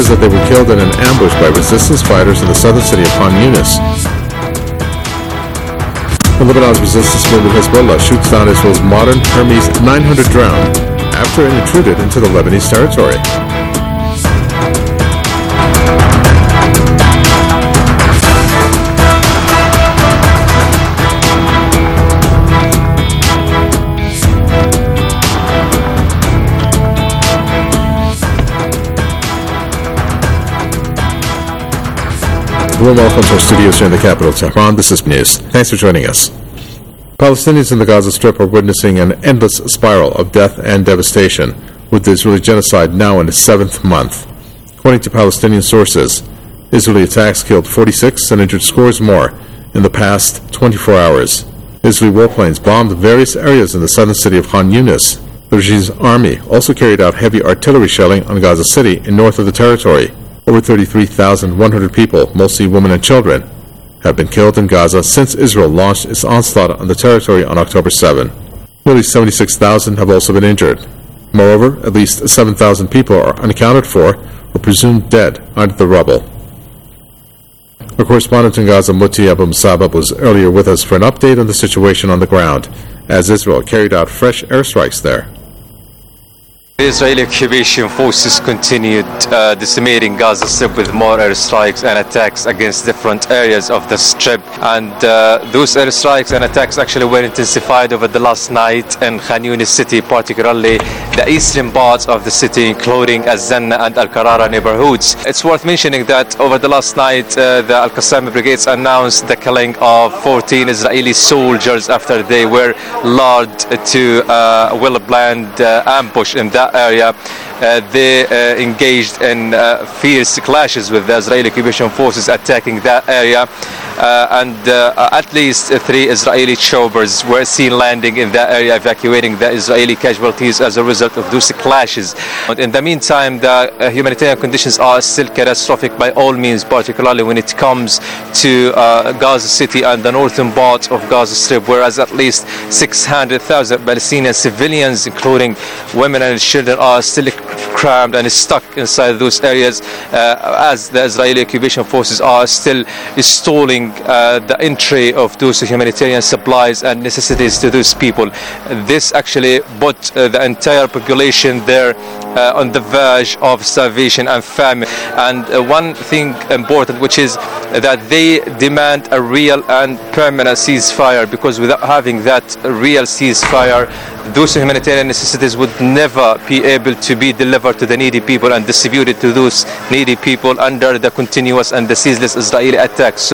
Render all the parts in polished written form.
that they were killed in an ambush by resistance fighters in the southern city of Khan Yunis. The Lebanon's resistance movement Hezbollah shoots down Israel's modern Hermes 900 drone after it intruded into the Lebanese territory. Hello, welcome to our studios here in the capital, Tehran. This is News. Thanks for joining us. Palestinians in the Gaza Strip are witnessing an endless spiral of death and devastation, with the Israeli genocide now in its 7th month. According to Palestinian sources, Israeli attacks killed 46 and injured scores more in the past 24 hours. Israeli warplanes bombed various areas in the southern city of Khan Yunis. The regime's army also carried out heavy artillery shelling on Gaza City in north of the territory. Over 33,100 people, mostly women and children, have been killed in Gaza since Israel launched its onslaught on the territory on October 7. Nearly 76,000 have also been injured. Moreover, at least 7,000 people are unaccounted for or presumed dead under the rubble. Our correspondent in Gaza, Muti Abu Musab, was earlier with us for an update on the situation on the ground, as Israel carried out fresh airstrikes there. The Israeli occupation forces continued decimating Gaza Strip with more airstrikes and attacks against different areas of the Strip. And those airstrikes and attacks actually were intensified over the last night in Khan Yunis city, particularly the eastern parts of the city, including Az-Zanna and Al-Qarara neighborhoods. It's worth mentioning that over the last night, the Al-Qassam brigades announced the killing of 14 Israeli soldiers after they were lured to a well-planned ambush in that area. They engaged in fierce clashes with the Israeli occupation forces attacking that area, and at least 3 Israeli choppers were seen landing in that area, evacuating the Israeli casualties as a result of those clashes. But in the meantime, the humanitarian conditions are still catastrophic by all means, particularly when it comes to Gaza City and the northern part of Gaza Strip, whereas at least 600,000 Palestinian civilians, including women and children, are still crammed and stuck inside those areas as the Israeli occupation forces are still stalling the entry of those humanitarian supplies and necessities to those people. This actually put the entire population there on the verge of starvation and famine. And one thing important, which is that they demand a real and permanent ceasefire, because without having that real ceasefire, those humanitarian necessities would never be able to be delivered to the needy people and distributed to those needy people under the continuous and the ceaseless Israeli attacks.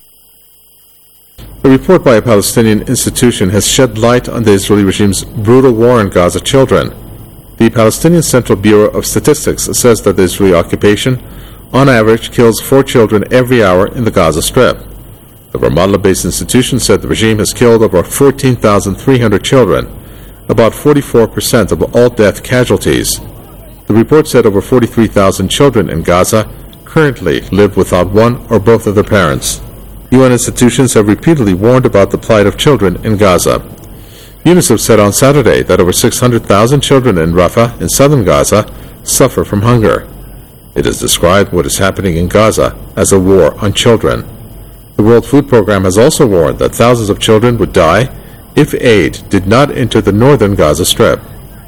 A report by a Palestinian institution has shed light on the Israeli regime's brutal war on Gaza children. The Palestinian Central Bureau of Statistics says that the Israeli occupation, on average, kills 4 children every hour in the Gaza Strip. The Ramallah-based institution said the regime has killed over 14,300 children, about 44% of all death casualties. The report said over 43,000 children in Gaza currently live without one or both of their parents. UN institutions have repeatedly warned about the plight of children in Gaza. UNICEF said on Saturday that over 600,000 children in Rafah, in southern Gaza, suffer from hunger. It has described what is happening in Gaza as a war on children. The World Food Programme has also warned that thousands of children would die if aid did not enter the northern Gaza Strip.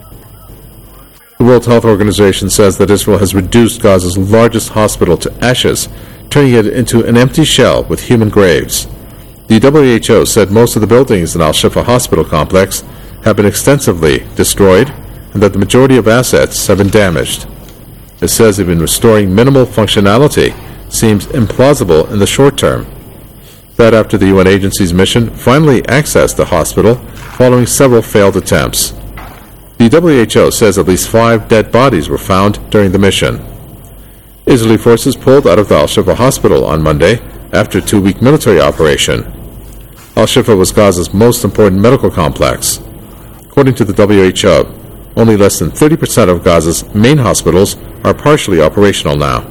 The World Health Organization says that Israel has reduced Gaza's largest hospital to ashes, turning it into an empty shell with human graves. The WHO said most of the buildings in Al-Shifa hospital complex have been extensively destroyed and that the majority of assets have been damaged. It says even restoring minimal functionality seems implausible in the short term. That after the UN agency's mission finally accessed the hospital following several failed attempts. The WHO says at least 5 dead bodies were found during the mission. Israeli forces pulled out of the Al-Shifa hospital on Monday after a 2-week military operation. Al-Shifa was Gaza's most important medical complex. According to the WHO, only less than 30% of Gaza's main hospitals are partially operational now.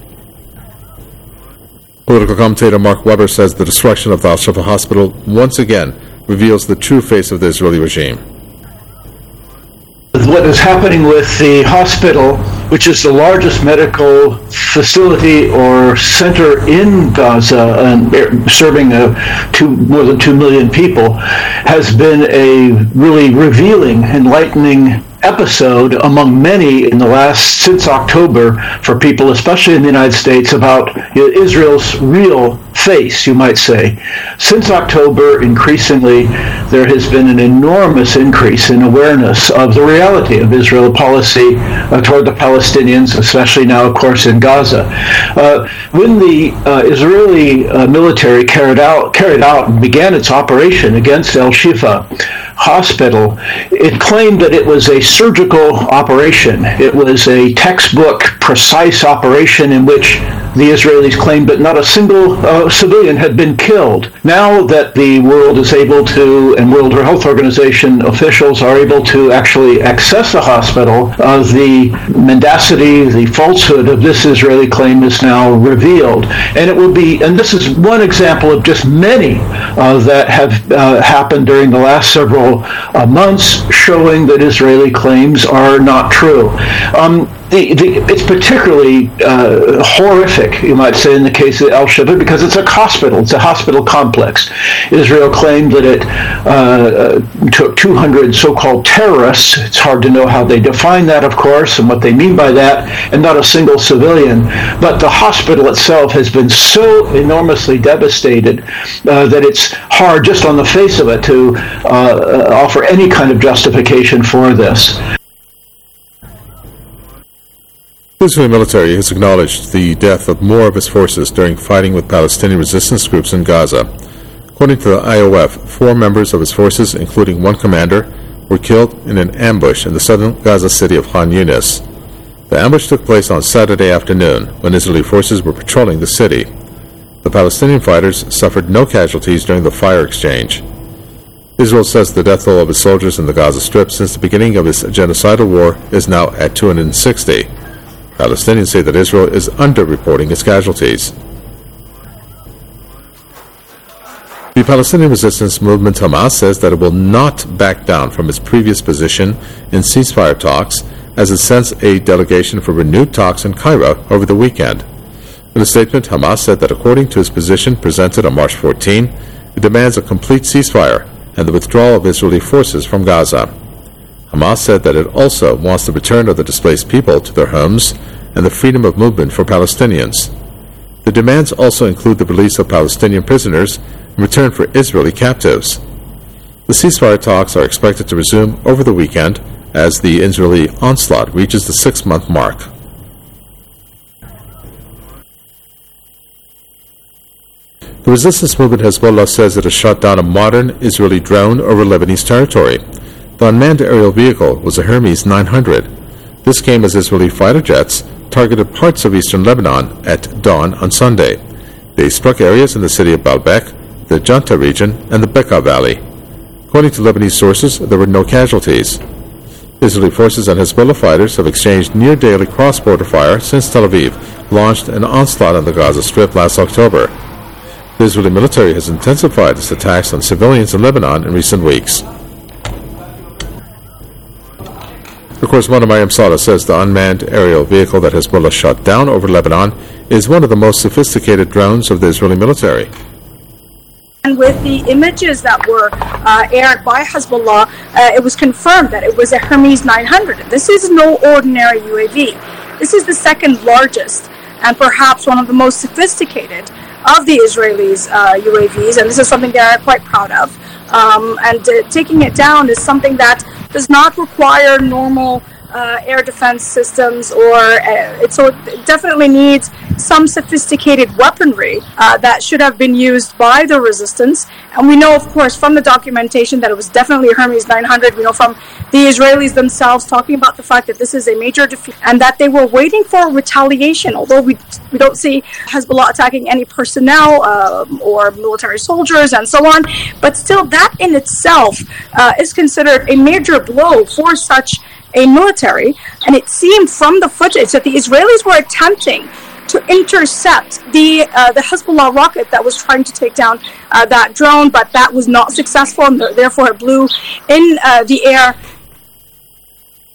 Political commentator Mark Weber says the destruction of the Al-Shifa hospital once again reveals the true face of the Israeli regime. what is happening with the hospital, which is the largest medical facility or center in Gaza, and serving more than 2 million people, has been a really revealing, enlightening episode among many since October for people, especially in the United States, about Israel's real face, you might say. Since October, increasingly, there has been an enormous increase in awareness of the reality of Israel policy toward the Palestinians, especially now, of course, in Gaza. When the Israeli military carried out and began its operation against Al-Shifa hospital, it claimed that it was a surgical operation. It was a textbook, precise operation in which the Israelis claimed that not a single civilian had been killed. Now that the world is able to, and World Health Organization officials are able to actually access the hospital, the mendacity, the falsehood of this Israeli claim is now revealed. And it will be, and this is one example of just many that have happened during the last several months, showing that Israeli claims are not true. It's particularly horrific, you might say, in the case of Al-Shifa, because it's a hospital. It's a hospital complex. Israel claimed that it took 200 so-called terrorists. It's hard to know how they define that, of course, and what they mean by that, and not a single civilian. But the hospital itself has been so enormously devastated that it's hard, just on the face of it, to offer any kind of justification for this. The Israeli military has acknowledged the death of more of its forces during fighting with Palestinian resistance groups in Gaza. According to the IOF, 4 members of its forces, including 1 commander, were killed in an ambush in the southern Gaza city of Khan Yunis. The ambush took place on Saturday afternoon when Israeli forces were patrolling the city. The Palestinian fighters suffered no casualties during the fire exchange. Israel says the death toll of its soldiers in the Gaza Strip since the beginning of its genocidal war is now at 260. Palestinians say that Israel is underreporting its casualties. The Palestinian resistance movement Hamas says that it will not back down from its previous position in ceasefire talks as it sends a delegation for renewed talks in Cairo over the weekend. In a statement, Hamas said that according to its position presented on March 14, it demands a complete ceasefire and the withdrawal of Israeli forces from Gaza. Hamas said that it also wants the return of the displaced people to their homes and the freedom of movement for Palestinians. The demands also include the release of Palestinian prisoners in return for Israeli captives. The ceasefire talks are expected to resume over the weekend as the Israeli onslaught reaches the 6-month mark. The resistance movement Hezbollah says it has shot down a modern Israeli drone over Lebanese territory. The unmanned aerial vehicle was a Hermes 900. This came as Israeli fighter jets targeted parts of eastern Lebanon at dawn on Sunday. They struck areas in the city of Baalbek, the Janta region, and the Bekaa Valley. According to Lebanese sources, there were no casualties. Israeli forces and Hezbollah fighters have exchanged near-daily cross-border fire since Tel Aviv launched an onslaught on the Gaza Strip last October. The Israeli military has intensified its attacks on civilians in Lebanon in recent weeks. Our correspondent Mariam Saleh says the unmanned aerial vehicle that Hezbollah shot down over Lebanon is one of the most sophisticated drones of the Israeli military. And with the images that were aired by Hezbollah, it was confirmed that it was a Hermes 900. This is no ordinary UAV. This is the second largest and perhaps one of the most sophisticated of the Israelis' UAVs, and this is something they're quite proud of. Taking it down is something that does not require normal air defense systems, so it definitely needs some sophisticated weaponry that should have been used by the resistance. And we know, of course, from the documentation that it was definitely a Hermes 900. We know from the Israelis themselves talking about the fact that this is a major defeat and that they were waiting for retaliation, although we don't see Hezbollah attacking any personnel or military soldiers and so on. But still, that in itself is considered a major blow for such a military, and it seemed from the footage that the Israelis were attempting to intercept the Hezbollah rocket that was trying to take down that drone, but that was not successful, and therefore it blew in the air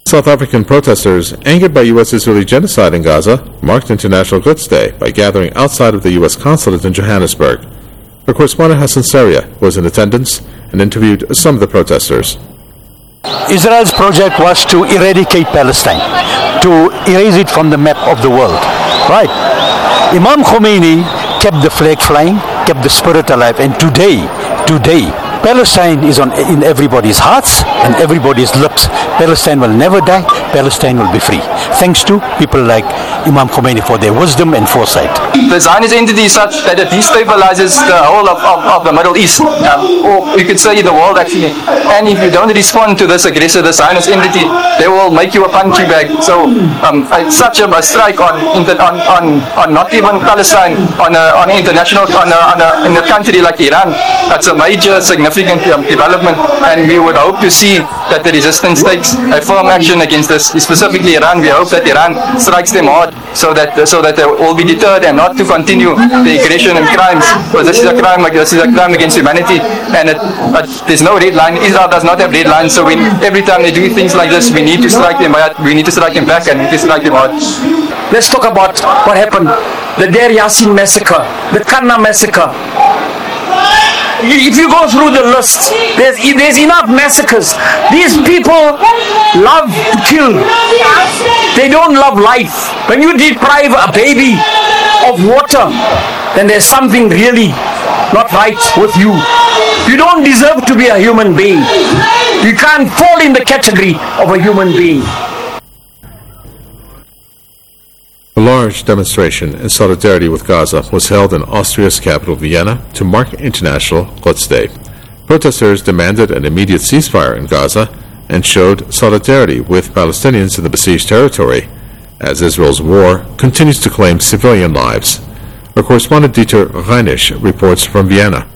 South African protesters, angered by U.S.-Israeli genocide in Gaza, marked International Quds Day by gathering outside of the U.S. consulate in Johannesburg. Our correspondent Hassan Saria was in attendance and interviewed some of the protesters. Israel's project was to eradicate Palestine, to erase it from the map of the world. Right. Imam Khomeini kept the flag flying, kept the spirit alive, and today, Palestine is in everybody's hearts and everybody's lips. Palestine will never die. Palestine will be free. Thanks to people like Imam Khomeini for their wisdom and foresight. The Zionist entity is such that it destabilizes the whole of the Middle East, or you could say the world actually. And if you don't respond to this aggressor, the Zionist entity, they will make you a punching bag. So it's such a strike on not even Palestine, on international, in a country like Iran. That's a major significant development, and we would hope to see that the resistance takes a firm action against this, specifically Iran. We hope that Iran strikes them hard so that they will be deterred and not to continue the aggression and crimes. But this is a crime against humanity, and there's no red line. Israel does not have red lines, so every time they do things like this, we need to strike them back, and we need to strike them hard. Let's talk about what happened, the Deir Yassin massacre, the Karna massacre. If you go through the list, there's enough massacres. These people love to kill. They don't love life. When you deprive a baby of water, then there's something really not right with you. You don't deserve to be a human being. You can't fall in the category of a human being. A large demonstration in solidarity with Gaza was held in Austria's capital Vienna to mark International Quds Day. Protesters demanded an immediate ceasefire in Gaza and showed solidarity with Palestinians in the besieged territory, as Israel's war continues to claim civilian lives. Our correspondent Dieter Reinisch reports from Vienna.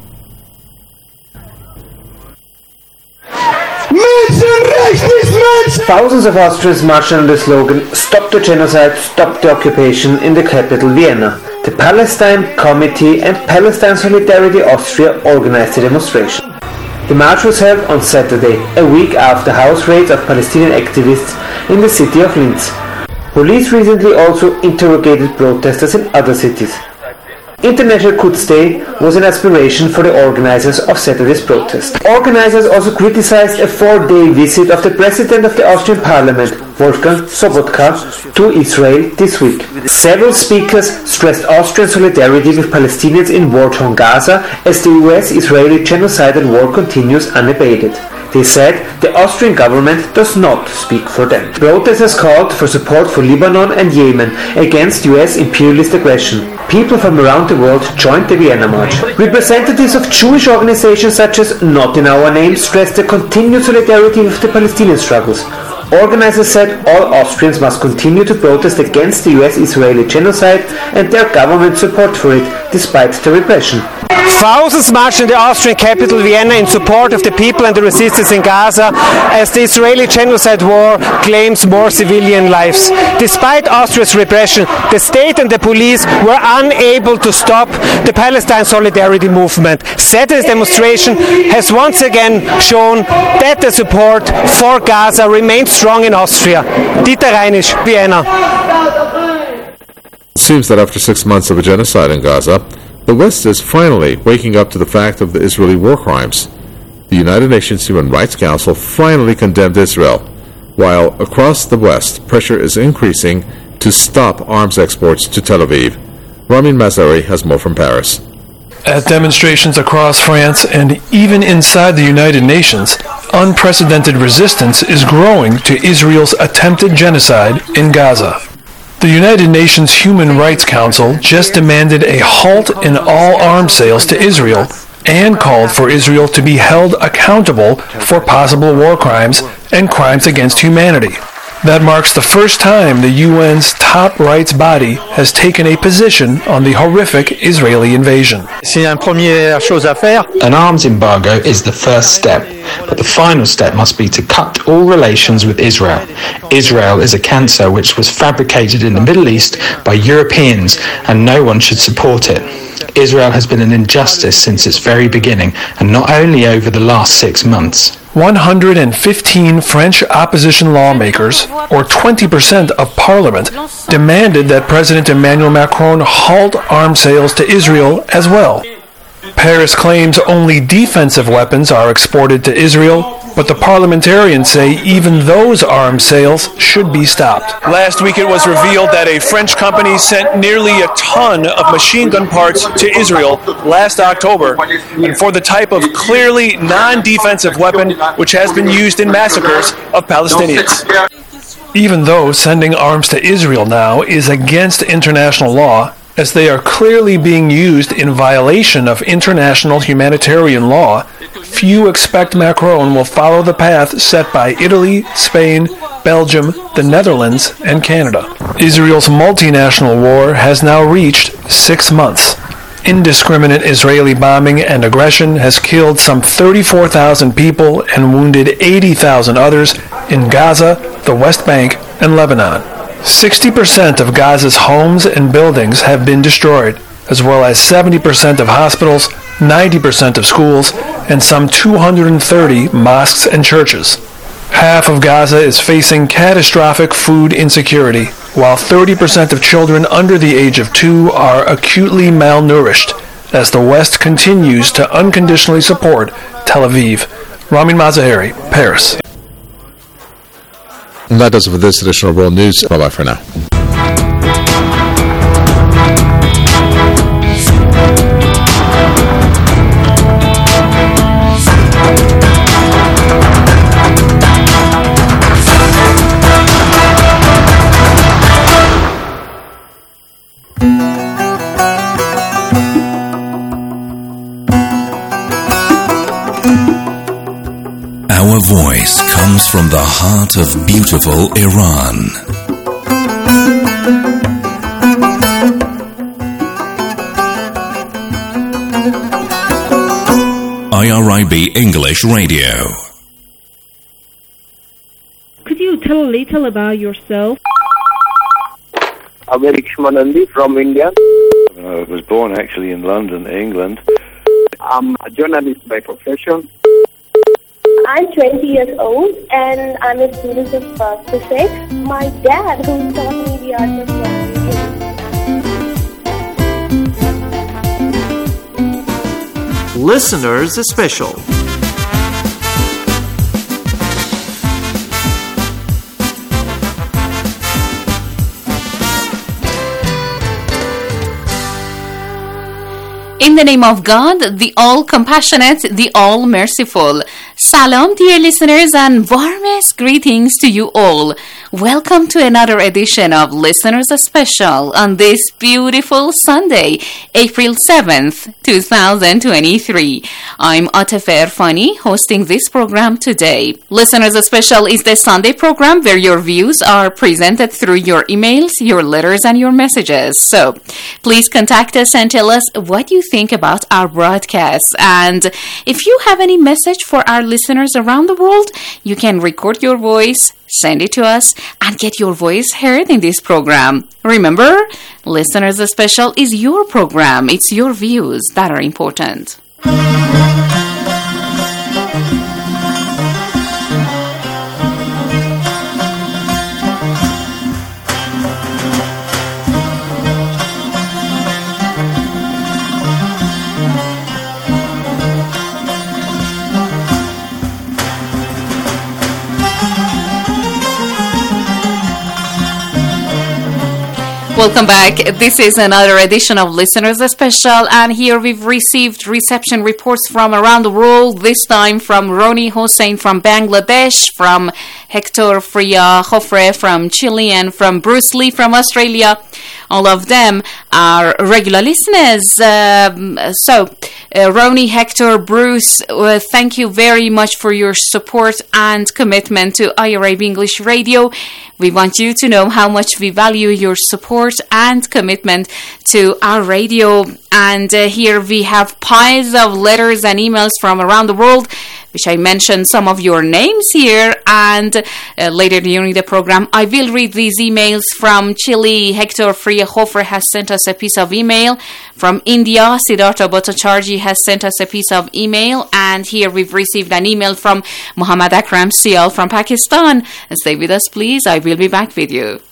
Thousands of Austrians marched under the slogan "Stop the Genocide, Stop the Occupation" in the capital Vienna. The Palestine Committee and Palestine Solidarity Austria organized the demonstration. The march was held on Saturday, a week after house raids of Palestinian activists in the city of Linz. Police recently also interrogated protesters in other cities. International Quds Day was an aspiration for the organizers of Saturday's protest. Organizers also criticized a 4-day visit of the President of the Austrian Parliament, Wolfgang Sobotka, to Israel this week. Several speakers stressed Austrian solidarity with Palestinians in war-torn Gaza as the US-Israeli genocidal war continues unabated. They said the Austrian government does not speak for them. Protesters called for support for Lebanon and Yemen against US imperialist aggression. People from around the world joined the Vienna March. Representatives of Jewish organizations such as Not in Our Name stressed the continued solidarity with the Palestinian struggles. Organizers said all Austrians must continue to protest against the US-Israeli genocide and their government support for it, despite the repression. Thousands marched in the Austrian capital Vienna in support of the people and the resistance in Gaza as the Israeli genocide war claims more civilian lives. Despite Austria's repression, the state and the police were unable to stop the Palestine Solidarity movement. Saturday's demonstration has once again shown that the support for Gaza remains strong in Austria. Dieter Reinisch, Vienna. It seems that after 6 months of a genocide in Gaza, the West is finally waking up to the fact of the Israeli war crimes. The United Nations Human Rights Council finally condemned Israel, while across the West pressure is increasing to stop arms exports to Tel Aviv. Ramin Mazari has more from Paris. At demonstrations across France and even inside the United Nations, unprecedented resistance is growing to Israel's attempted genocide in Gaza. The United Nations Human Rights Council just demanded a halt in all arms sales to Israel and called for Israel to be held accountable for possible war crimes and crimes against humanity. That marks the first time the UN's top rights body has taken a position on the horrific Israeli invasion. An arms embargo is the first step, but the final step must be to cut all relations with Israel. Israel is a cancer which was fabricated in the Middle East by Europeans, and no one should support it. Israel has been an injustice since its very beginning, and not only over the last 6 months. 115 French opposition lawmakers, or 20% of parliament, demanded that President Emmanuel Macron halt arms sales to Israel as well. Paris claims only defensive weapons are exported to Israel, but the parliamentarians say even those arms sales should be stopped. Last week it was revealed that a French company sent nearly a ton of machine gun parts to Israel last October, and for the type of clearly non-defensive weapon which has been used in massacres of Palestinians. Even though sending arms to Israel now is against international law, as they are clearly being used in violation of international humanitarian law, few expect Macron will follow the path set by Italy, Spain, Belgium, the Netherlands, and Canada. Israel's multinational war has now reached 6 months. Indiscriminate Israeli bombing and aggression has killed some 34,000 people and wounded 80,000 others in Gaza, the West Bank, and Lebanon. 60% of Gaza's homes and buildings have been destroyed, as well as 70% of hospitals, 90% of schools, and some 230 mosques and churches. Half of Gaza is facing catastrophic food insecurity, while 30% of children under the age of 2 are acutely malnourished, as the West continues to unconditionally support Tel Aviv. Ramin Mazaheri, Paris. And that does it for this edition of World News. Bye-bye for now. Our voice comes from the heart of beautiful Iran. IRIB English Radio. Could you tell a little about yourself? I'm Eric Shmanandi from India. I was born actually in London, England. I'm a journalist by profession. I'm 20 years old and I'm a student of physics. My dad, who taught me the art of writing. Listeners Special. In the name of God, the all-compassionate, the all-merciful. Salam, dear listeners, and warmest greetings to you all. Welcome to another edition of Listeners Special on this beautiful Sunday, April 7th, 2023. I'm Atif Erfani, hosting this program today. Listeners Special is the Sunday program where your views are presented through your emails, your letters, and your messages. So, please contact us and tell us what you think about our broadcasts. And if you have any message for our listeners around the world, you can record your voice, send it to us, and get your voice heard in this program. Remember, Listeners Special is your program. It's your views that are important. Welcome back. This is another edition of Listeners Special, and here we've received reception reports from around the world, this time from Roni Hossein from Bangladesh, from Hector Fria Hofre from Chile, and from Bruce Lee from Australia. All of them are regular listeners. So Roni, Hector, Bruce, thank you very much for your support and commitment to IRIB English Radio. We want you to know how much we value your support and commitment to our radio. And here we have piles of letters and emails from around the world, which I mentioned some of your names here. And later during the program, I will read these emails. From Chile, Hector Friahofer has sent us a piece of email. From India, Siddhartha Bhattacharjee has sent us a piece of email. And here we've received an email from Muhammad Akram Sial from Pakistan. Stay with us, please. I will be back with you.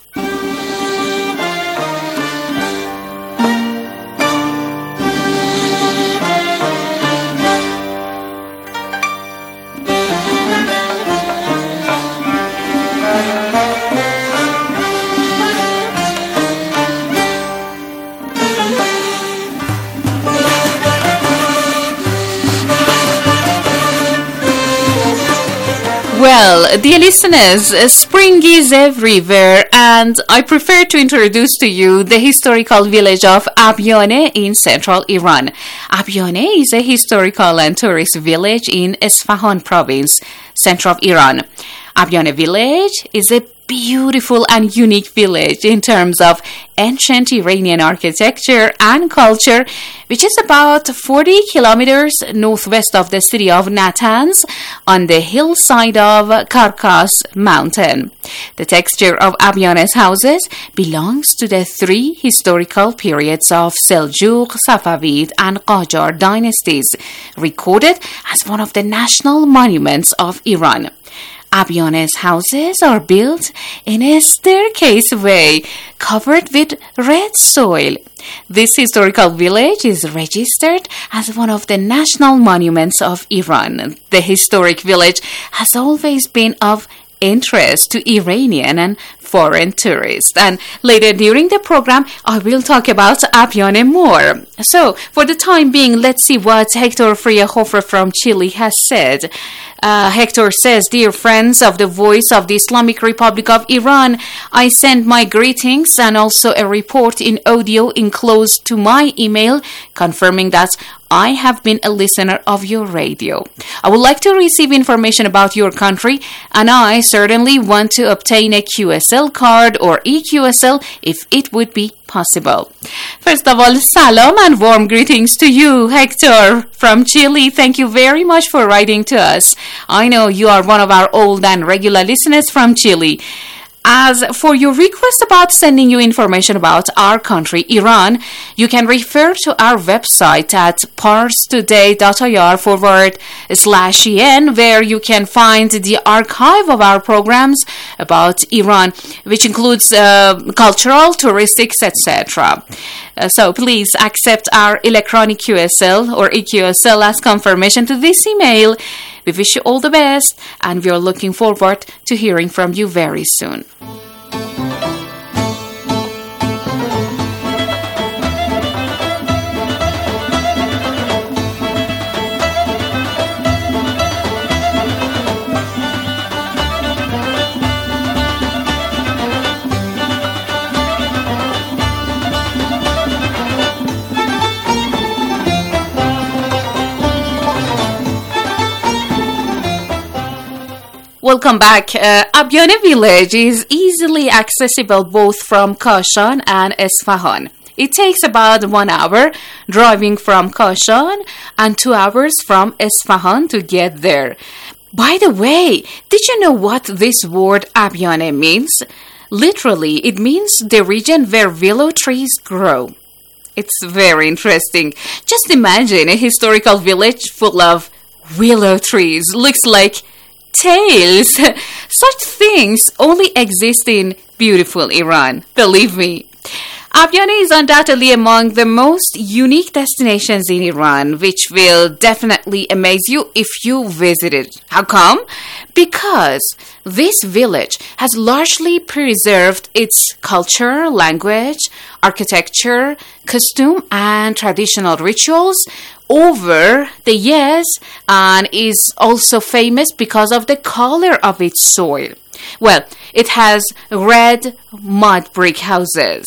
Well, dear listeners, spring is everywhere, and I prefer to introduce to you the historical village of Abyane in central Iran. Abyane is a historical and tourist village in Isfahan province, center of Iran. Abyane village is a beautiful and unique village in terms of ancient Iranian architecture and culture, which is about 40 kilometers northwest of the city of Natanz on the hillside of Karkas mountain. The texture of Abyane's houses belongs to the three historical periods of Seljuk, Safavid, and Qajar dynasties, recorded as one of the national monuments of Iran. Abyane's houses are built in a staircase way, covered with red soil. This historical village is registered as one of the national monuments of Iran. The historic village has always been of interest to Iranian and foreign tourists. And later during the program, I will talk about Abyane more. So, for the time being, let's see what Hector Friahofer from Chile has said. Hector says, "Dear friends of the Voice of the Islamic Republic of Iran, I send my greetings and also a report in audio enclosed to my email confirming that I have been a listener of your radio. I would like to receive information about your country, and I certainly want to obtain a QSL card or EQSL if it would be possible." First of all, salam and warm greetings to you, Hector from Chile. Thank you very much for writing to us. I know you are one of our old and regular listeners from Chile. As for your request about sending you information about our country, Iran, you can refer to our website at parstoday.ir/en, where you can find the archive of our programs about Iran, which includes cultural, touristics, etc. So please accept our electronic QSL or EQSL as confirmation to this email. We wish you all the best, and we are looking forward to hearing from you very soon. Welcome back. Abyane village is easily accessible both from Kashan and Isfahan. It takes about 1 hour driving from Kashan and 2 hours from Isfahan to get there. By the way, did you know what this word Abyane means? Literally, it means the region where willow trees grow. It's very interesting. Just imagine a historical village full of willow trees. Looks like tails. Such things only exist in beautiful Iran, believe me. Abyane is undoubtedly among the most unique destinations in Iran, which will definitely amaze you if you visit it. How come? Because this village has largely preserved its culture, language, architecture, costume, and traditional rituals over the years, and is also famous because of the color of its soil. Well, it has red mud brick houses.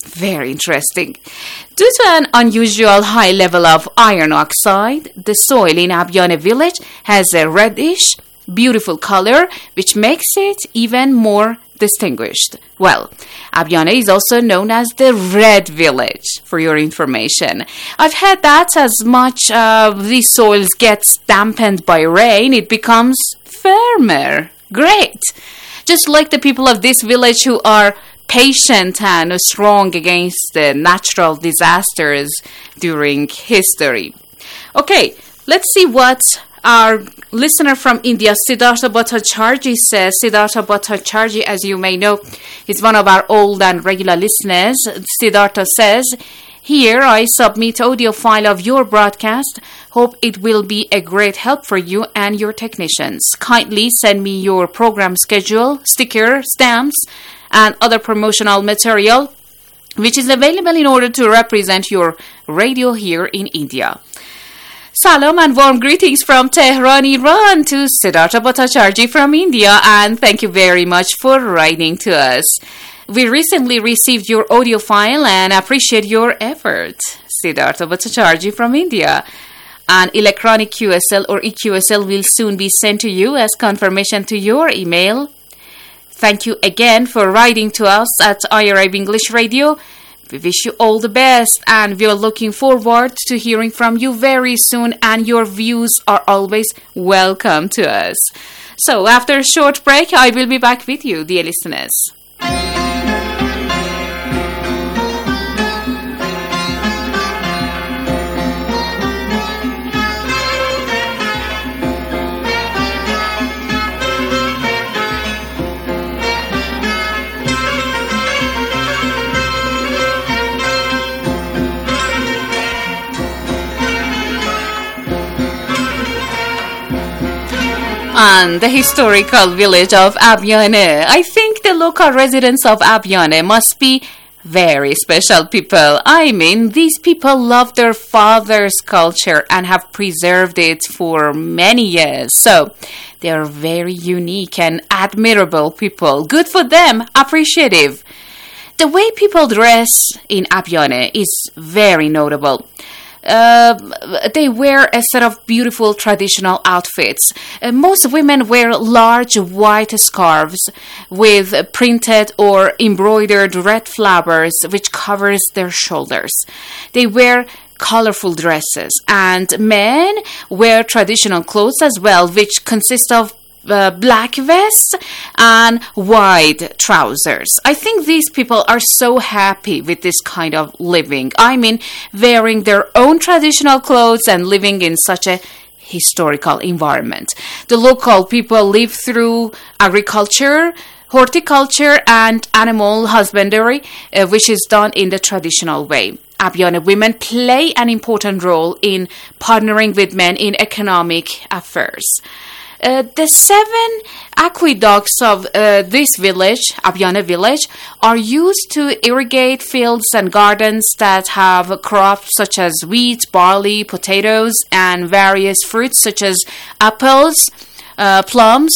Very interesting. Due to an unusual high level of iron oxide, the soil in Abyane village has a reddish, beautiful color, which makes it even more distinguished. Well, Abyane is also known as the Red Village, for your information. I've heard that as much these soils gets dampened by rain, it becomes firmer. Great! Just like the people of this village who are patient and strong against the natural disasters during history. Okay, let's see what our listener from India, Siddhartha Bhattacharjee, says. Siddhartha Bhattacharjee, as you may know, is one of our old and regular listeners. Siddhartha says, "Here I submit audio file of your broadcast. Hope it will be a great help for you and your technicians. Kindly send me your program schedule, sticker, stamps, and other promotional material which is available in order to represent your radio here in India." Salam and warm greetings from Tehran, Iran to Siddhartha Bhattacharjee from India, and thank you very much for writing to us. We recently received your audio file and appreciate your effort. Siddhartha Bhattacharjee from India. An electronic QSL or EQSL will soon be sent to you as confirmation to your email. Thank you again for writing to us at IRIB English Radio. We wish you all the best, and we are looking forward to hearing from you very soon, and your views are always welcome to us. So after a short break, I will be back with you, dear listeners. And the historical village of Abyane. I think the local residents of Abyane must be very special people. I mean, these people love their father's culture and have preserved it for many years. So, they are very unique and admirable people. Good for them, appreciative. The way people dress in Abyane is very notable. They wear a set of beautiful traditional outfits. Most women wear large white scarves with printed or embroidered red flowers which covers their shoulders. They wear colorful dresses, and men wear traditional clothes as well, which consist of black vests and wide trousers. I think these people are so happy with this kind of living. I mean, wearing their own traditional clothes and living in such a historical environment. The local people live through agriculture, horticulture, and animal husbandry, which is done in the traditional way. Abyane women play an important role in partnering with men in economic affairs. The 7 aqueducts of this village, Abyane village, are used to irrigate fields and gardens that have crops such as wheat, barley, potatoes, and various fruits such as apples, plums,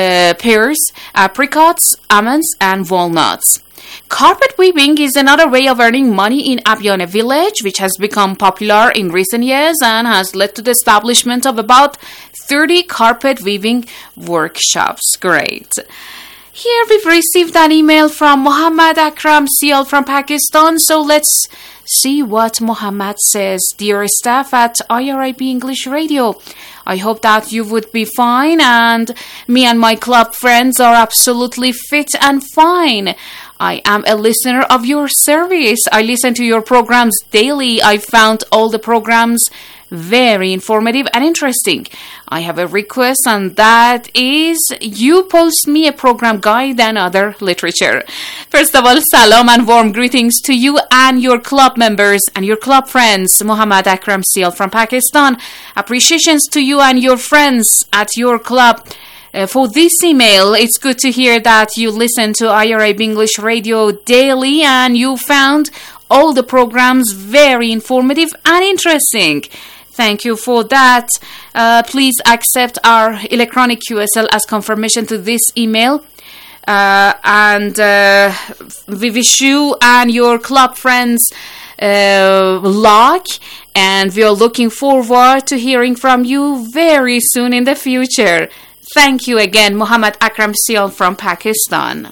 pears, apricots, almonds, and walnuts. Carpet weaving is another way of earning money in Abyane village, which has become popular in recent years and has led to the establishment of about 30 carpet weaving workshops. Great. Here we've received an email from Muhammad Akram Sial from Pakistan, so let's see what Muhammad says. Dear staff at IRIB English Radio, I hope that you would be fine, and me and my club friends are absolutely fit and fine. I am a listener of your service. I listen to your programs daily. I found all the programs very informative and interesting. I have a request, and that is you post me a program guide and other literature. First of all, salam and warm greetings to you and your club members and your club friends. Muhammad Akram Sial from Pakistan. Appreciations to you and your friends at your club. For this email, it's good to hear that you listen to IRIB English Radio daily and you found all the programs very informative and interesting. Thank you for that. Please accept our electronic QSL as confirmation to this email. and we wish you and your club friends luck, and we are looking forward to hearing from you very soon in the future. Thank you again, Muhammad Akram Sial from Pakistan.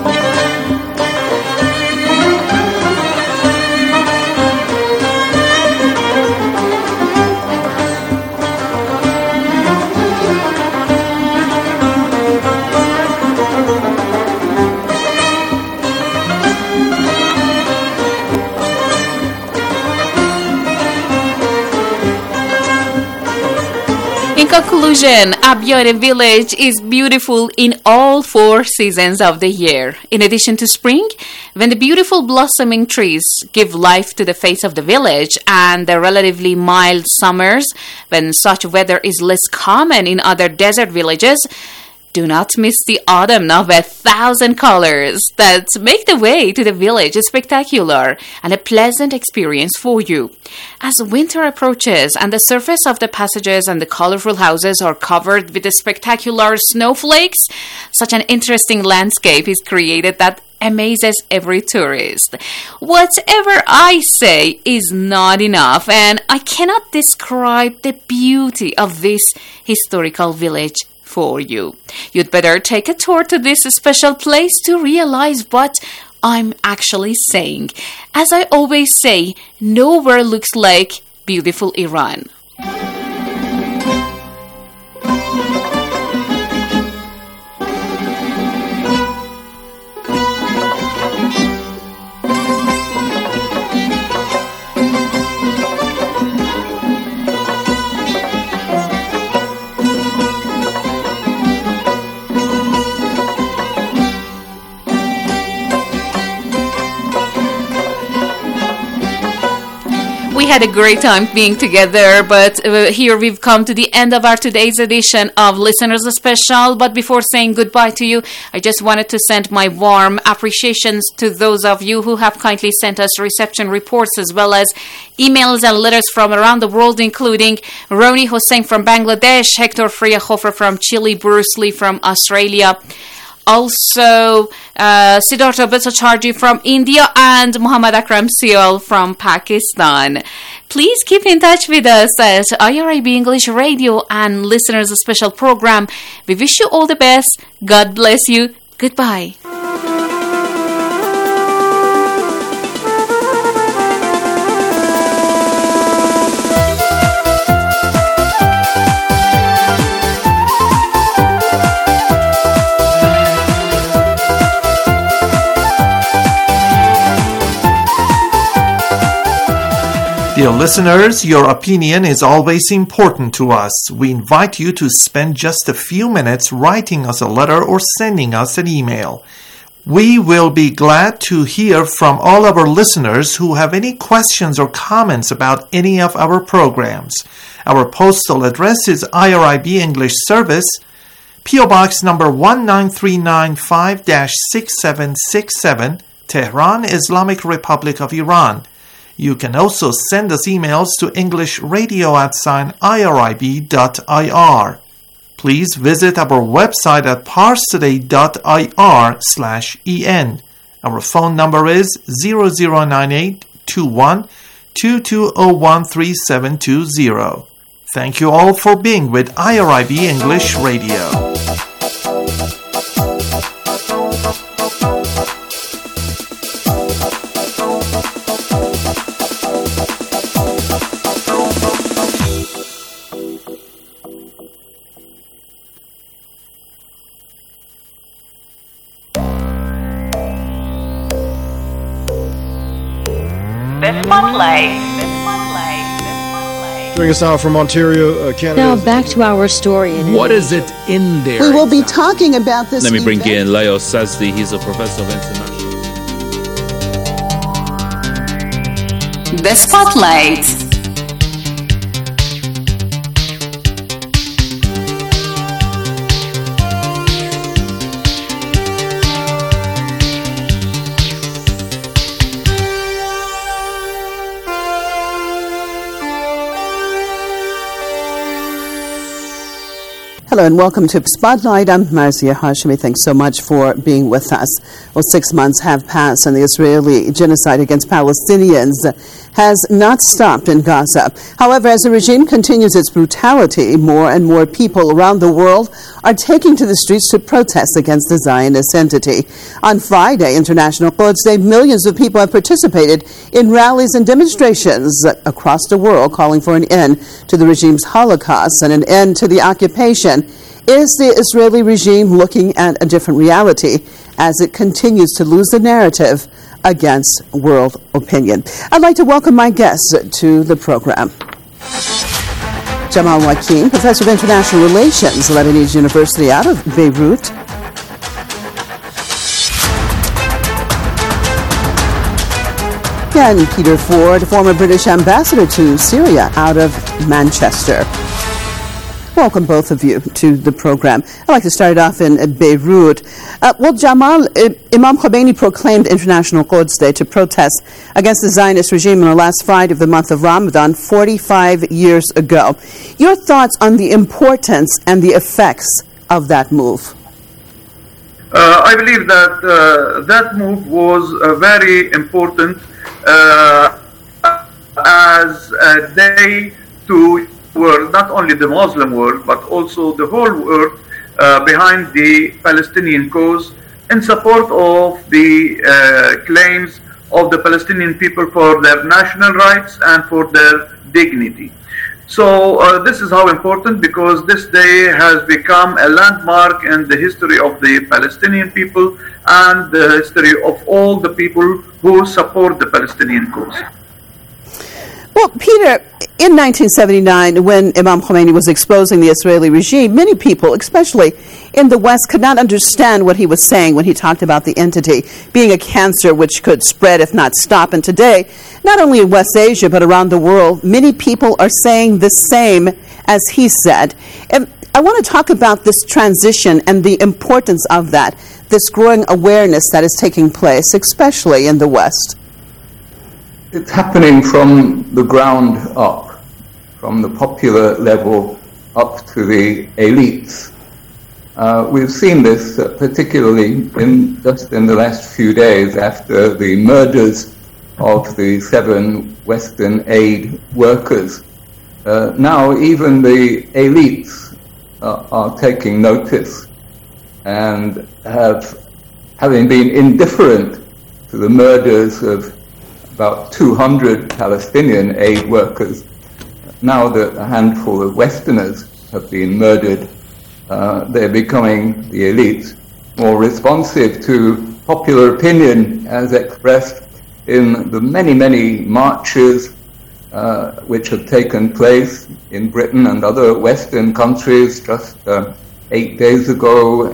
In conclusion, Abyare village is beautiful in all 4 seasons of the year. In addition to spring, when the beautiful blossoming trees give life to the face of the village, and the relatively mild summers, when such weather is less common in other desert villages, do not miss the autumn of 1,000 colors that make the way to the village spectacular and a pleasant experience for you. As winter approaches and the surface of the passages and the colorful houses are covered with the spectacular snowflakes, such an interesting landscape is created that amazes every tourist. Whatever I say is not enough, and I cannot describe the beauty of this historical village for you. You'd better take a tour to this special place to realize what I'm actually saying. As I always say, nowhere looks like beautiful Iran. We had a great time being together, but here we've come to the end of our today's edition of Listeners Special. But before saying goodbye to you, I just wanted to send my warm appreciations to those of you who have kindly sent us reception reports, as well as emails and letters from around the world, including Roni Hossein from Bangladesh, Hector Friahofer from Chile, Bruce Lee from Australia, also Siddhartha Bhattacharjee from India, and Muhammad Akram Sial from Pakistan. Please keep in touch with us at IRIB English Radio and Listeners Special Program. We wish you all the best. God bless you. Goodbye. Dear listeners, your opinion is always important to us. We invite you to spend just a few minutes writing us a letter or sending us an email. We will be glad to hear from all of our listeners who have any questions or comments about any of our programs. Our postal address is IRIB English Service, P.O. Box number 19395-6767, Tehran, Islamic Republic of Iran. You can also send us emails to englishradio@irib.ir. Please visit our website at parstoday.ir/en. Our phone number is 00982122013720. Thank you all for being with IRIB English Radio. Bring us out from Ontario, Canada. Now back to our story. What is it in there? We will be talking about this. Let me bring in Leo Sazdi. He's a professor of international. The Spotlight. Hello and welcome to Spotlight. I'm Marzia Hashemi. Thanks so much for being with us. Well, 6 months have passed and the Israeli genocide against Palestinians has not stopped in Gaza. However, as the regime continues its brutality, more and more people around the world are taking to the streets to protest against the Zionist entity. On Friday, International Quds Day, millions of people have participated in rallies and demonstrations across the world calling for an end to the regime's Holocaust and an end to the occupation. Is the Israeli regime looking at a different reality as it continues to lose the narrative against world opinion? I'd like to welcome my guests to the program. Jamal Wakim, Professor of International Relations, Lebanese University out of Beirut. And Peter Ford, former British ambassador to Syria out of Manchester. Welcome, both of you, to the program. I'd like to start off in Beirut. Well, Jamal, Imam Khomeini proclaimed International Quds Day to protest against the Zionist regime on the last Friday of the month of Ramadan 45 years ago. Your thoughts on the importance and the effects of that move? I believe that that move was very important as a day to world, not only the Muslim world, but also the whole world behind the Palestinian cause in support of the claims of the Palestinian people for their national rights and for their dignity. So this is how important, because this day has become a landmark in the history of the Palestinian people and the history of all the people who support the Palestinian cause. Well, Peter, in 1979, when Imam Khomeini was exposing the Israeli regime, many people, especially in the West, could not understand what he was saying when he talked about the entity being a cancer which could spread if not stop. And today, not only in West Asia, but around the world, many people are saying the same as he said. And I want to talk about this transition and the importance of that, this growing awareness that is taking place, especially in the West. It's happening from the ground up, from the popular level up to the elites. We've seen this particularly just in the last few days after the murders of the 7 Western aid workers. Now even the elites are taking notice and having been indifferent to the murders of about 200 Palestinian aid workers. Now that a handful of Westerners have been murdered, they're becoming, the elites, more responsive to popular opinion as expressed in the many, many marches which have taken place in Britain and other Western countries. Just 8 days ago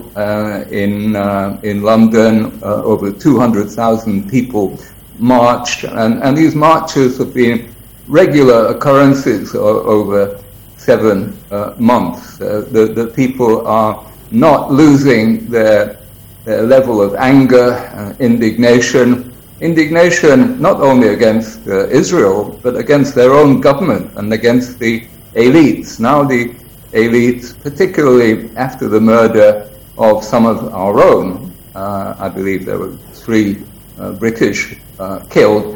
in London, over 200,000 people marched, and these marches have been regular occurrences over 7 months. The people are not losing their level of anger, indignation not only against Israel, but against their own government and against the elites. Now the elites, particularly after the murder of some of our own, I believe there were 3 British killed,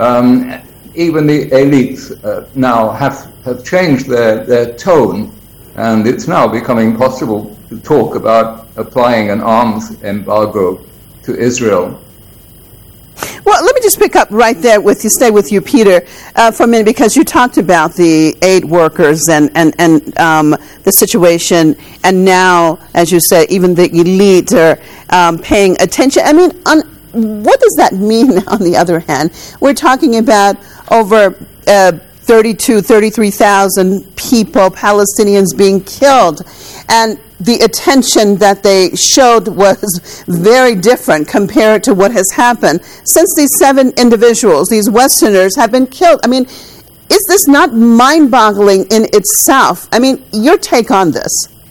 even the elites now have changed their tone, and it's now becoming possible to talk about applying an arms embargo to Israel. Well, let me just pick up right there with you, stay with you, Peter, for a minute, because you talked about the aid workers and the situation, and now, as you say, even the elite are paying attention. I mean, what does that mean, on the other hand? We're talking about over 33,000 people, Palestinians, being killed. And the attention that they showed was very different compared to what has happened since these 7 individuals, these Westerners, have been killed. I mean, is this not mind-boggling in itself? I mean, your take on this?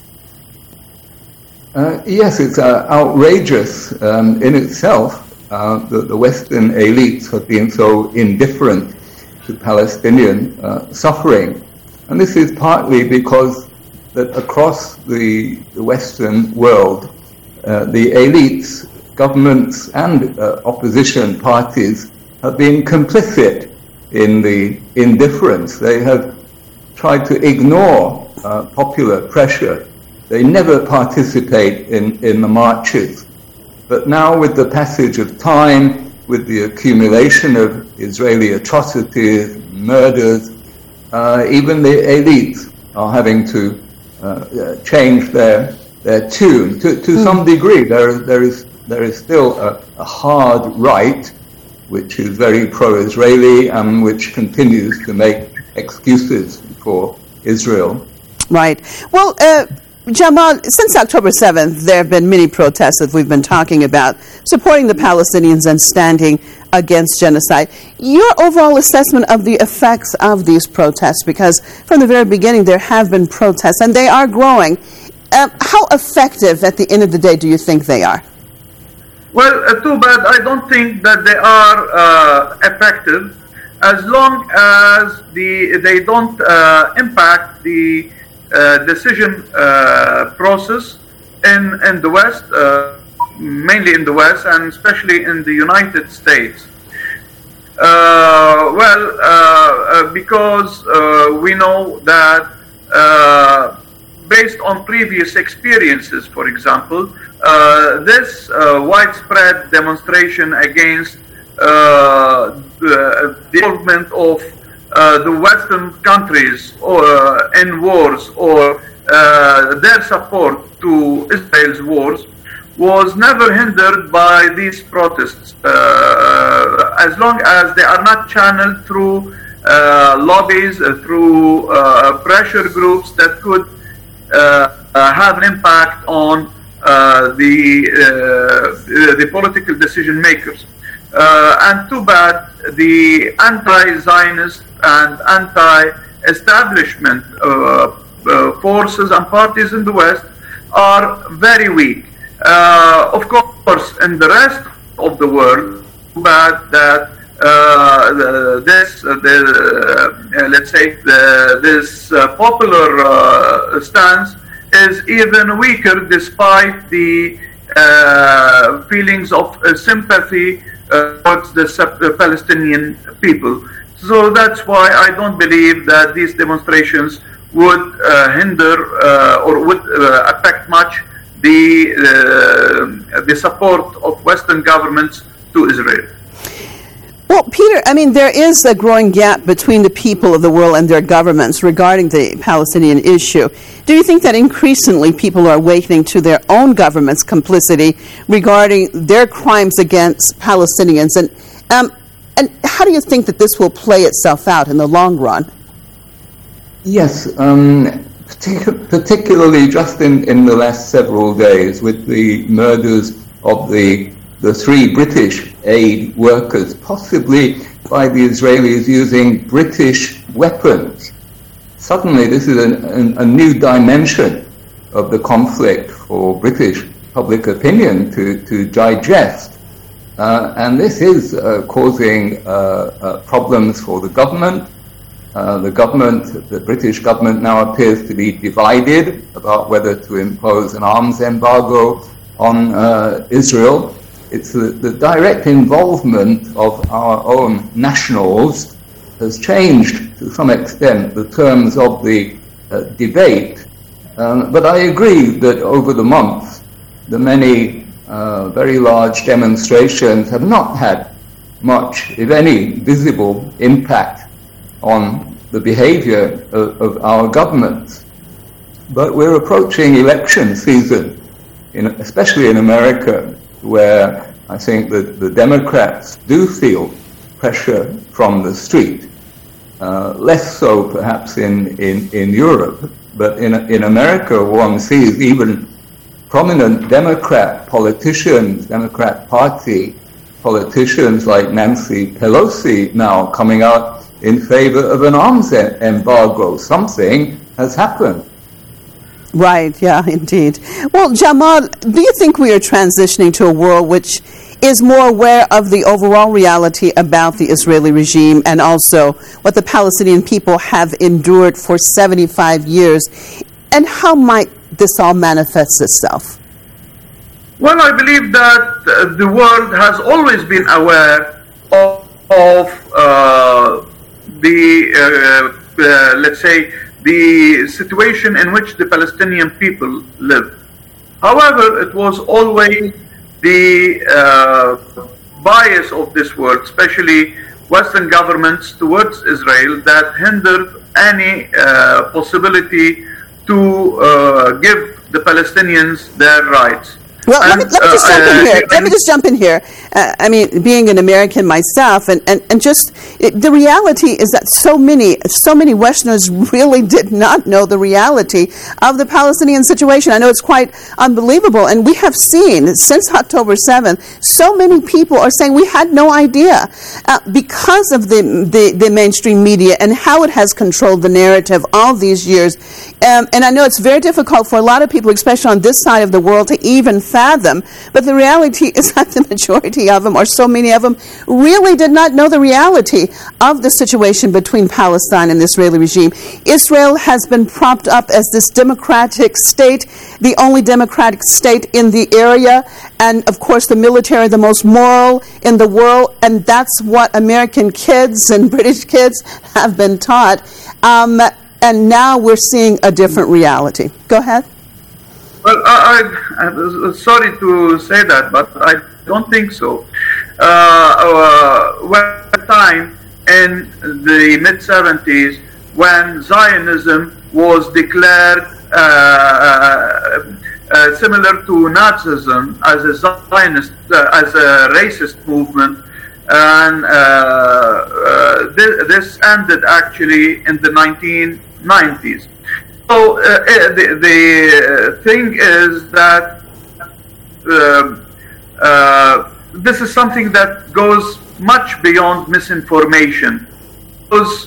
Yes, it's outrageous in itself. The Western elites have been so indifferent to Palestinian suffering. And this is partly because that across the Western world, the elites, governments, and opposition parties have been complicit in the indifference. They have tried to ignore popular pressure. They never participate in the marches. But now, with the passage of time, with the accumulation of Israeli atrocities, murders, even the elites are having to change their tune. To some degree, there is still a hard right, which is very pro-Israeli and which continues to make excuses for Israel. Right. Well, Jamal, since October 7th, there have been many protests that we've been talking about, supporting the Palestinians and standing against genocide. Your overall assessment of the effects of these protests, because from the very beginning there have been protests and they are growing. How effective at the end of the day do you think they are? Well, too bad. I don't think that they are effective as long as they don't impact the decision process in the West, mainly in the West, and especially in the United States. Because we know that based on previous experiences, for example, this widespread demonstration against the involvement of the Western countries in wars or their support to Israel's wars was never hindered by these protests, as long as they are not channeled through lobbies, through pressure groups that could have an impact on the political decision makers. And too bad the anti-Zionist and anti-establishment forces and parties in the West are very weak. Of course, in the rest of the world, too bad that this popular stance is even weaker despite the feelings of sympathy towards the Palestinian people. So that's why I don't believe that these demonstrations would hinder or would affect much the support of Western governments to Israel. Well, Peter, I mean, there is a growing gap between the people of the world and their governments regarding the Palestinian issue. Do you think that increasingly people are awakening to their own government's complicity regarding their crimes against Palestinians? And how do you think that this will play itself out in the long run? Yes, particularly just in the last several days with the murders of the three British aid workers, possibly by the Israelis using British weapons. Suddenly this is a new dimension of the conflict for British public opinion to digest. And this is causing problems for the government. The British government now appears to be divided about whether to impose an arms embargo on Israel. It's the direct involvement of our own nationals has changed to some extent the terms of the debate. But I agree that over the months, the many very large demonstrations have not had much, if any, visible impact on the behavior of our governments. But we're approaching election season, especially in America, where I think that the Democrats do feel pressure from the street. Less so perhaps in Europe, but in America one sees even prominent Democrat politicians, Democrat Party politicians like Nancy Pelosi now coming out in favor of an arms embargo. Something has happened. Right, yeah, indeed. Well, Jamal, do you think we are transitioning to a world which is more aware of the overall reality about the Israeli regime and also what the Palestinian people have endured for 75 years? And how might this all manifest itself? Well, I believe that the world has always been aware of let's say, the situation in which the Palestinian people live. However, it was always the bias of this world, especially Western governments towards Israel, that hindered any possibility to give the Palestinians their rights. Well, let me just jump in here. Let me just jump in here. I mean, being an American myself, and just the reality is that so many Westerners really did not know the reality of the Palestinian situation. I know it's quite unbelievable, and we have seen since October 7th, so many people are saying we had no idea because of the mainstream media and how it has controlled the narrative all these years. And I know it's very difficult for a lot of people, especially on this side of the world, to even fathom. But the reality is that the majority of them, or so many of them, really did not know the reality of the situation between Palestine and the Israeli regime. Israel has been propped up as this democratic state, the only democratic state in the area, and of course the military, the most moral in the world, and that's what American kids and British kids have been taught. And now we're seeing a different reality. Go ahead. Well, I'm sorry to say that, but I don't think so. One time in the mid-70s, when Zionism was declared similar to Nazism as a Zionist, as a racist movement, and this ended actually in the 1990s. So the thing is that this is something that goes much beyond misinformation, goes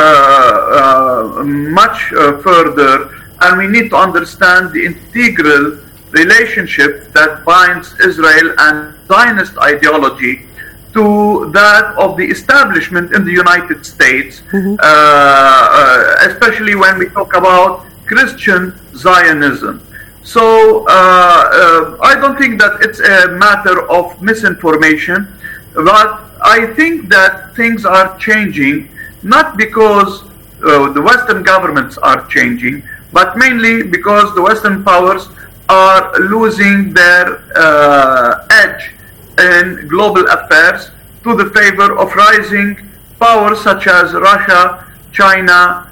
much further, and we need to understand the integral relationship that binds Israel and Zionist ideology to that of the establishment in the United States, especially when we talk about Christian Zionism. So I don't think that it's a matter of misinformation, but I think that things are changing, not because the Western governments are changing, but mainly because the Western powers are losing their edge in global affairs to the favor of rising powers such as Russia, China,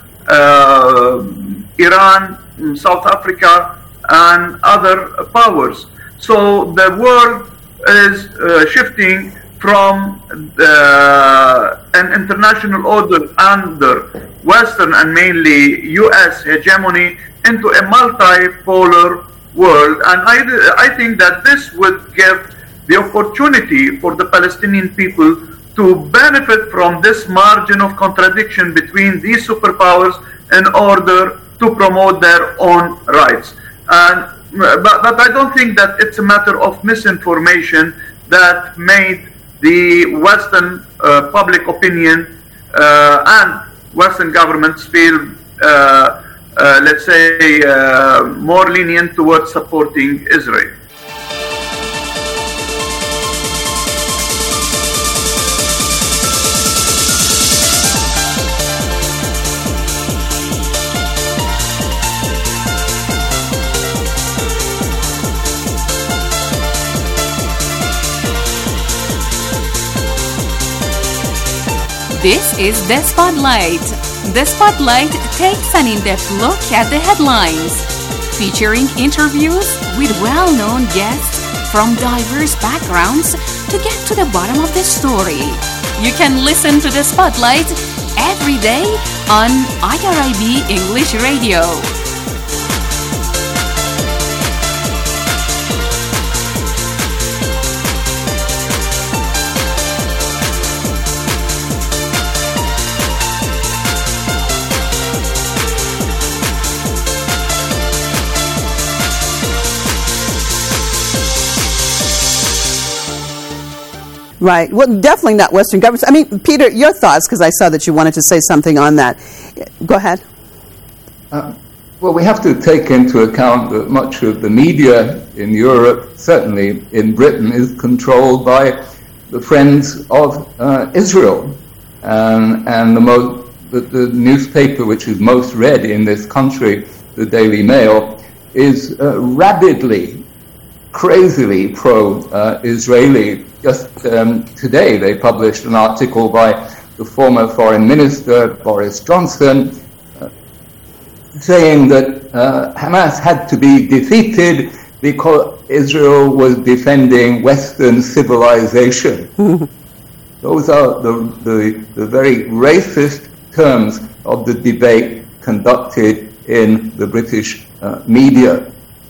Iran, South Africa, and other powers. So the world is shifting from an international order under Western and mainly US hegemony into a multipolar world. And I think that this would give the opportunity for the Palestinian people to benefit from this margin of contradiction between these superpowers in order to promote their own rights. But I don't think that it's a matter of misinformation that made the Western public opinion and Western governments feel, let's say, more lenient towards supporting Israel. This is The Spotlight. The Spotlight takes an in-depth look at the headlines, featuring interviews with well-known guests from diverse backgrounds to get to the bottom of the story. You can listen to The Spotlight every day on IRIB English Radio. Right. Well, definitely not Western governments. I mean, Peter, your thoughts, because I saw that you wanted to say something on that. Go ahead. Well, Well, we have to take into account that much of the media in Europe, certainly in Britain, is controlled by the Friends of Israel. And the newspaper which is most read in this country, the Daily Mail, is rabidly, crazily pro-Israeli. Just today they published an article by the former Foreign Minister, Boris Johnson, saying that Hamas had to be defeated because Israel was defending Western civilization. Those are the very racist terms of the debate conducted in the British media.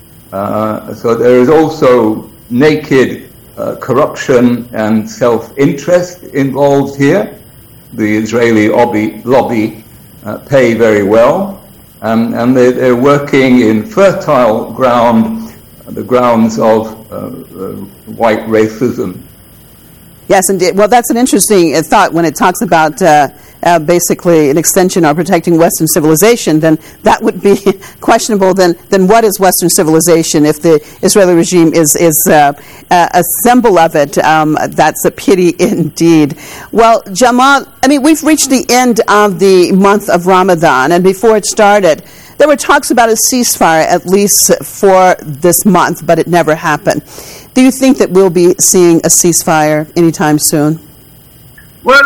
So there is also naked corruption and self-interest involved here. The Israeli lobby pay very well. And they're working in fertile ground, the grounds of white racism. Yes, indeed. Well, that's an interesting thought when it talks about basically an extension of protecting Western civilization. Then that would be questionable. Then what is Western civilization if the Israeli regime is a symbol of it? That's a pity indeed. Well, Jamal, I mean, we've reached the end of the month of Ramadan, and before it started, there were talks about a ceasefire at least for this month, but it never happened. Do you think that we'll be seeing a ceasefire anytime soon? Well,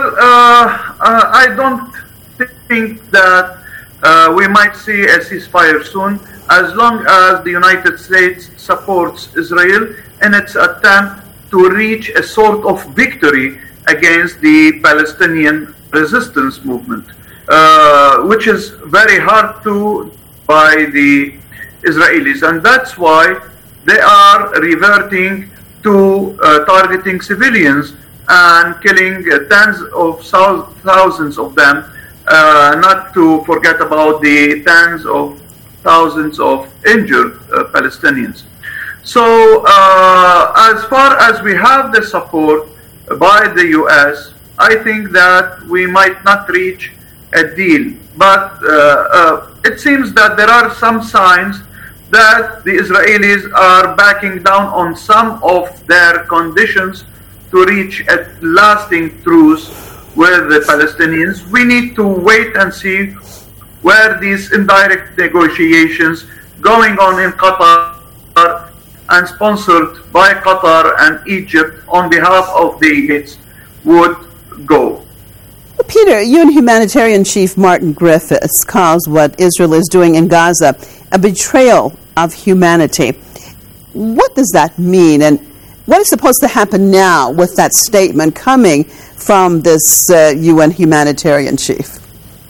I don't think that we might see a ceasefire soon, as long as the United States supports Israel in its attempt to reach a sort of victory against the Palestinian resistance movement, which is very hard to by the Israelis, and that's why they are reverting to targeting civilians and killing tens of thousands of them, not to forget about the tens of thousands of injured Palestinians. So as far as we have the support by the US, I think that we might not reach a deal. But it seems that there are some signs that the Israelis are backing down on some of their conditions to reach a lasting truce with the Palestinians. We need to wait and see where these indirect negotiations going on in Qatar and sponsored by Qatar and Egypt on behalf of the states would go. Peter, UN humanitarian chief Martin Griffiths calls what Israel is doing in Gaza a betrayal of humanity. What does that mean, and what is supposed to happen now with that statement coming from this UN humanitarian chief?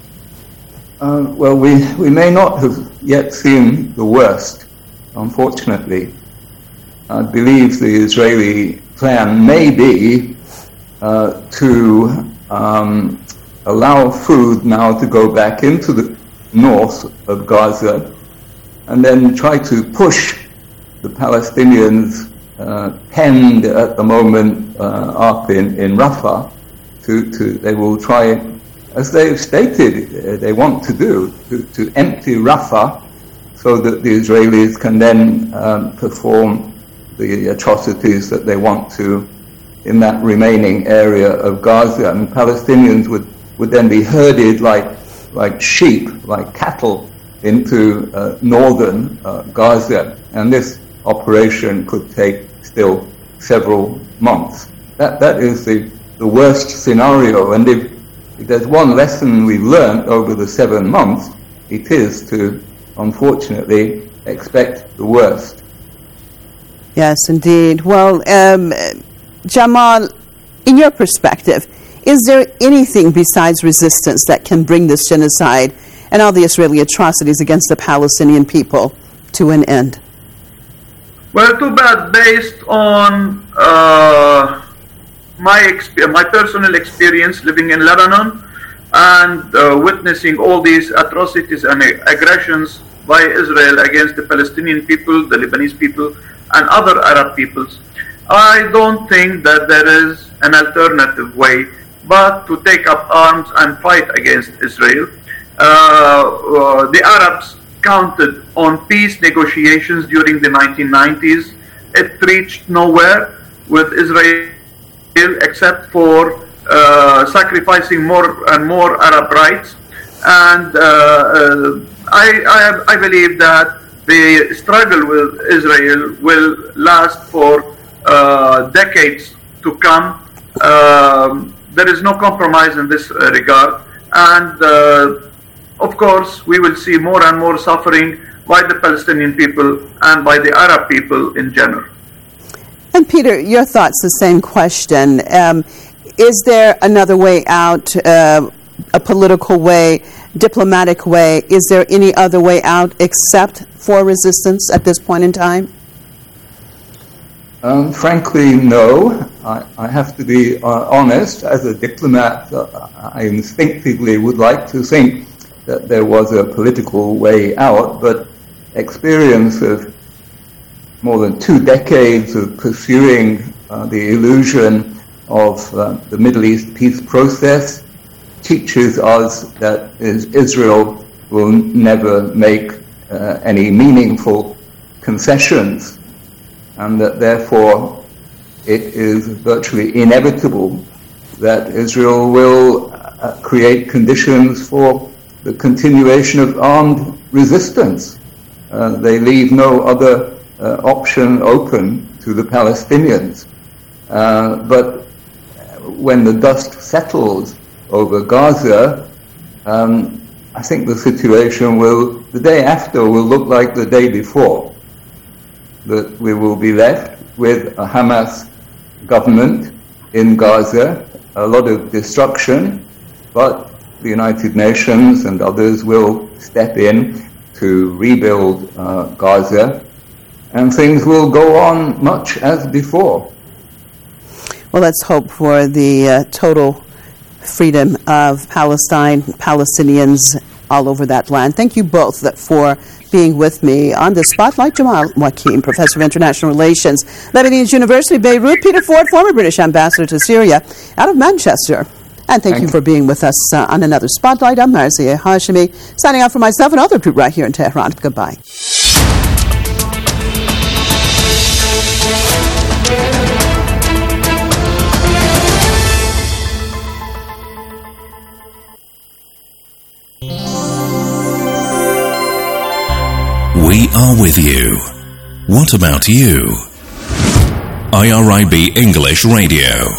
Well, we may not have yet seen the worst, unfortunately. I believe the Israeli plan may be to allow food now to go back into the north of Gaza and then try to push the Palestinians penned at the moment up in Rafah they will try, as they've stated they want to do, to empty Rafah so that the Israelis can then perform the atrocities that they want to in that remaining area of Gaza. And Palestinians would then be herded like sheep, like cattle, into northern Gaza. And this operation could take still several months. That is the worst scenario. And if there's one lesson we've learned over the 7 months, it is to, unfortunately, expect the worst. Yes, indeed. Well, Jamal, in your perspective, is there anything besides resistance that can bring this genocide and all the Israeli atrocities against the Palestinian people to an end? Well, too bad. Based on my personal experience living in Lebanon and witnessing all these atrocities and aggressions by Israel against the Palestinian people, the Lebanese people, and other Arab peoples, I don't think that there is an alternative way but to take up arms and fight against Israel. The Arabs counted on peace negotiations during the 1990s. It reached nowhere with Israel except for sacrificing more and more Arab rights. And I believe that the struggle with Israel will last for decades to come. There is no compromise in this regard. And of course, we will see more and more suffering by the Palestinian people and by the Arab people in general. And Peter, your thoughts, the same question. Is there another way out, a political way, diplomatic way? Is there any other way out except for resistance at this point in time? Frankly, no. I have to be honest. As a diplomat, I instinctively would like to think that there was a political way out, but experience of more than 2 decades of pursuing the illusion of the Middle East peace process teaches us that Israel will never make any meaningful concessions, and that therefore it is virtually inevitable that Israel will create conditions for the continuation of armed resistance. They leave no other option open to the Palestinians. But when the dust settles over Gaza, I think the situation the day after will look like the day before. That we will be left with a Hamas government in Gaza, a lot of destruction, but the United Nations and others will step in to rebuild Gaza, and things will go on much as before. Well, let's hope for the total freedom of Palestine, Palestinians all over that land. Thank you both for being with me on the Spotlight. Jamal Wakim, Professor of International Relations, Lebanese University, Beirut. Peter Ford, former British Ambassador to Syria, out of Manchester. And thank you for being with us on another Spotlight. I'm Marzieh Hashemi, signing out for myself and other crew right here in Tehran. Goodbye. We are with you. What about you? IRIB English Radio.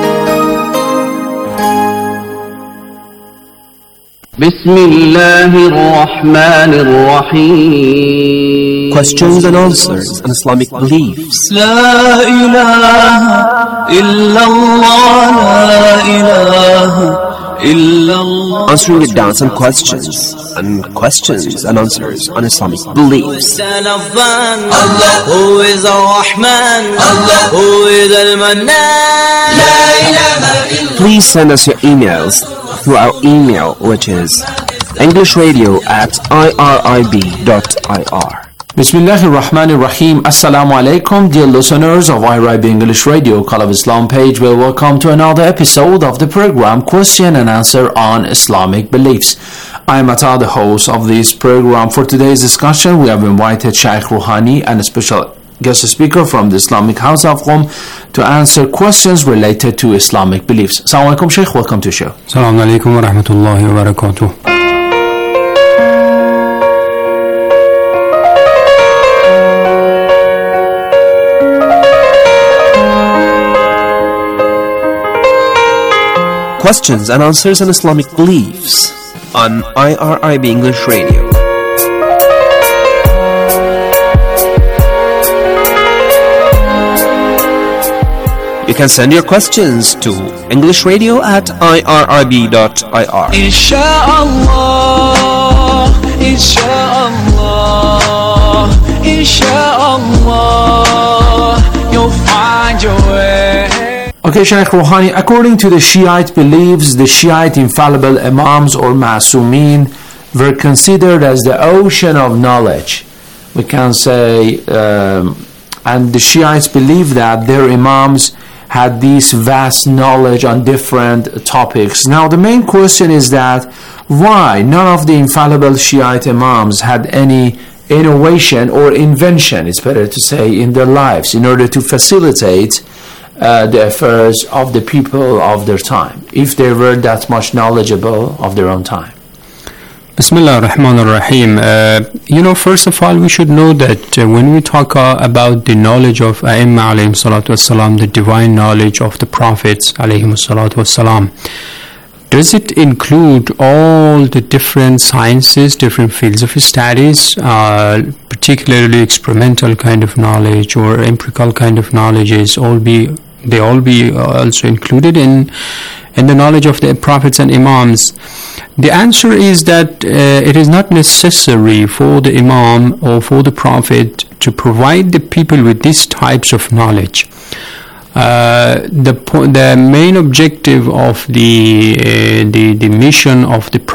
Bismillahirrahmanirrahim. Questions and answers on Islamic beliefs. La ilaha illallah, la ilaha illallah. Answering the doubts and questions and answers on Islamic beliefs. Allah, who is Ar-Rahman, Allah, who is Al-Mannan. Please send us your emails through our email, which is englishradio@irib.ir. Bismillahir Rahmanir Rahim. Assalamu alaikum, dear listeners of IRIB English Radio, Call of Islam page. Well, welcome to another episode of the program Question and Answer on Islamic Beliefs. I am Ata, the host of this program. For today's discussion, we have invited Sheikh Rouhani and a special guest speaker from the Islamic House of Qom to answer questions related to Islamic beliefs. Assalamu alaikum, Sheikh. Welcome to the show. Assalamu alaikum wa rahmatullahi wa barakatuh. Questions and answers on Islamic beliefs on IRIB English Radio. You can send your questions to englishradio@irib.ir. Insha'Allah, Insha'Allah, Insha'Allah, you'll find your way. Okay, Sheikh Rouhani, according to the Shiite beliefs, the Shiite infallible Imams or Ma'sumin were considered as the ocean of knowledge. We can say, and the Shiites believe that their Imams had this vast knowledge on different topics. Now the main question is that why none of the infallible Shiite Imams had any innovation or invention, it's better to say, in their lives in order to facilitate the affairs of the people of their time, if they were that much knowledgeable of their own time. Bismillah ar-Rahman ar-Rahim. First of all, we should know that when we talk about the knowledge of A'imma alayhim salatu wassalam, the divine knowledge of the prophets alayhim salatu wassalam, does it include all the different sciences, different fields of studies, particularly experimental kind of knowledge or empirical kind of knowledges, they all be also included in the knowledge of the prophets and imams? The answer is that it is not necessary for the imam or for the prophet to provide the people with these types of knowledge. The main objective of the mission of the